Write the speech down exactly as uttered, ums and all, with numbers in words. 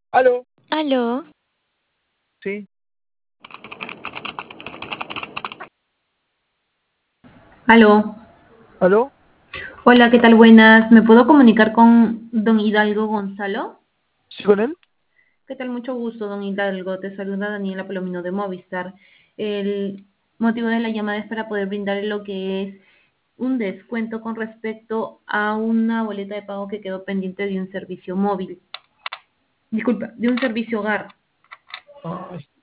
¿Aló? Aló, Sí. Aló. ¿Aló? Hola, ¿qué tal? Buenas. ¿Me puedo comunicar con don Hidalgo Gonzalo? ¿Sí con él? ¿Qué tal? Mucho gusto, don Hidalgo. Te saluda Daniela Palomino de Movistar. El motivo de la llamada es para poder brindarle lo que es un descuento con respecto a una boleta de pago que quedó pendiente de un servicio móvil. Disculpa, de un servicio hogar.